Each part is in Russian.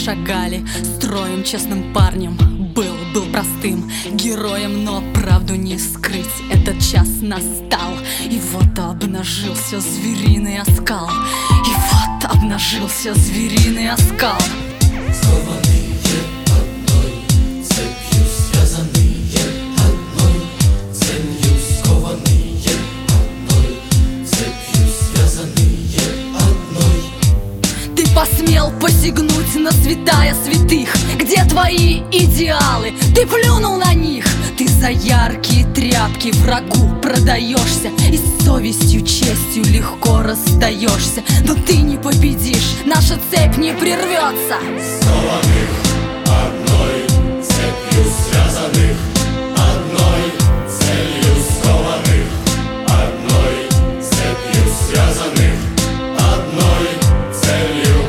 шагали строем, честным парнем был простым героем, но правду не скрыть, этот час настал. И вот обнажился звериный оскал, и вот обнажился звериный оскал. Скованные одной цепью, связанные одной целью, скованные одной цепью, связанные одной. Ты посмел посягнуть на святая святых, где твои идеалы? Ты плюнул на них. Ты за яркие тряпки врагу продаешься и с совестью, честью легко расстаешься. Но ты не победишь, наша цепь не прервется. Скованных одной цепью, связанных одной целью, скованных одной цепью, связанных одной целью.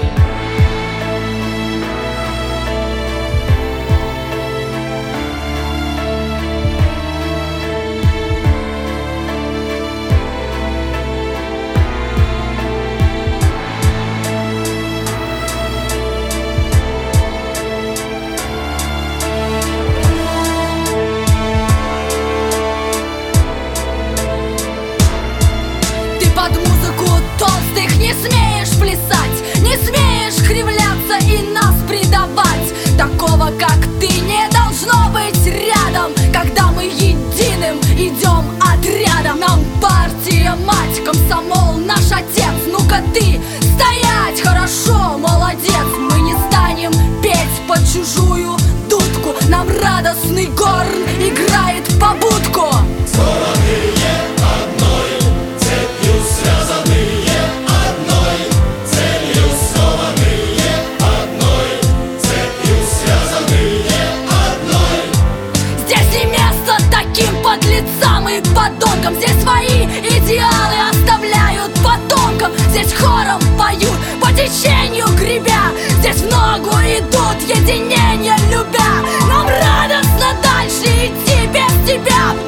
Под музыку толстых не смеешь плясать, не смеешь кривляться и нас предавать. Такого, как ты, не должно быть рядом, когда мы единым идем отрядом. Нам партия мать, комсомол наш отец. Ну-ка ты стоять, хорошо, молодец. Мы не станем петь под чужую дудку, нам радостный горн играет побудку. Скованные одной цепью, связанные одной целью, скованные одной цепью, связанные одной. Здесь не место таким подлецам и подонкам. Здесь свои идеалы оставляют потомкам. Здесь хором поют, по течению гребя. Здесь в ногу идут, единение любя. Нам радостно дальше идти без тебя.